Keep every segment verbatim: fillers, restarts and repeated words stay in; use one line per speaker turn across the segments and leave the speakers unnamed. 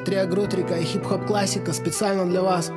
Триа Грутрика и хип-хоп классика специально для вас.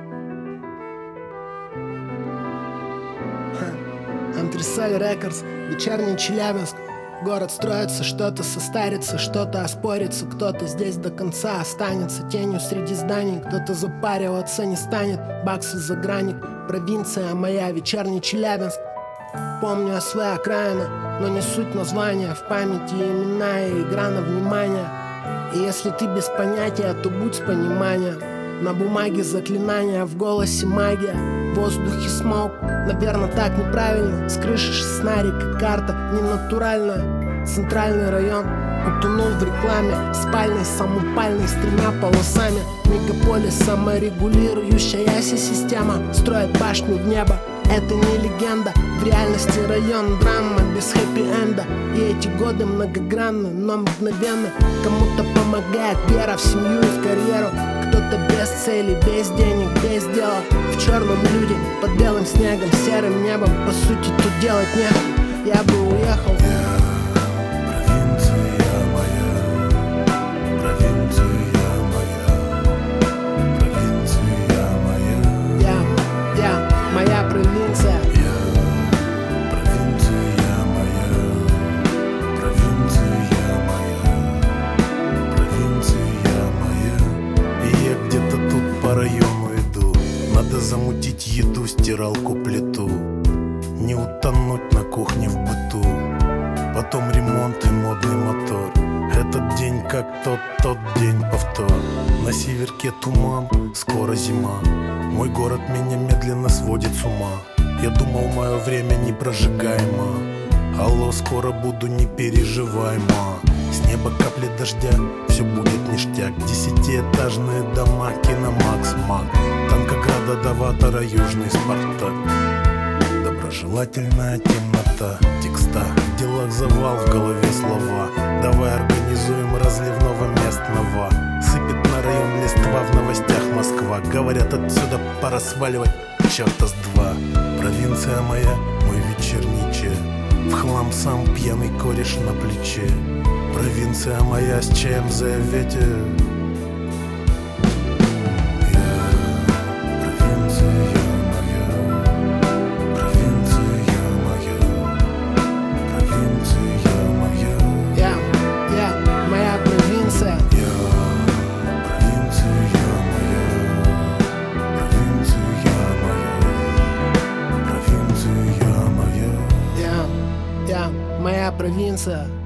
Антресоль Рекордс, вечерний Челябинск. Город строится, что-то состарится, что-то оспорится. Кто-то здесь до конца останется тенью среди зданий. Кто-то запариваться не станет, баксы за граник. Провинция моя, вечерний Челябинск. Помню СВ окраина, но не суть названия. В памяти имена и игра на внимание. И если ты без понятия, то будь с пониманием. На бумаге заклинания, в голосе магия, в воздухе смог. Наверное, так неправильно. С крыши шестнарика карта ненатуральная. Центральный район утонул в рекламе, спальной, самопальной, с тремя полосами. Мегаполис, саморегулирующаяся система строит башню в небо. Это не легенда, в реальности район драма без хэппи-энда. И эти годы многогранны, но мгновенно. Кому-то помогает вера в семью и в карьеру. Кто-то без цели, без денег, без дела. В черном люди, под белым снегом, серым небом. По сути тут делать нехуй, я бы уехал. Моя провинция.
Я, провинция моя, провинция моя, провинция моя. И я где-то тут по району иду. Надо замутить еду, стиралку, плиту. Не утонуть на кухне в быту. Потом ремонт и модный мотор. Этот день как тот, тот день повтор. На северке туман, скоро зима. Мой город меня медленно сводит с ума. Я думал, мое время непрожигаемо. Алло, скоро буду, не переживай, ма. С неба капли дождя, все будет ништяк. Десятиэтажные дома, киномакс, маг. Танкограда до Ватора, южный Спартак. Доброжелательная темнота, текста. В делах завал, в голове слова. Давай организуем разливного местного. Сыпет на район листва, в новостях Москва. Говорят, отсюда пора сваливать, черта с два. Провинция моя, мой вечерний че. В хлам сам пьяный кореш на плече. Провинция моя с чаем в завете.
Моя провинция.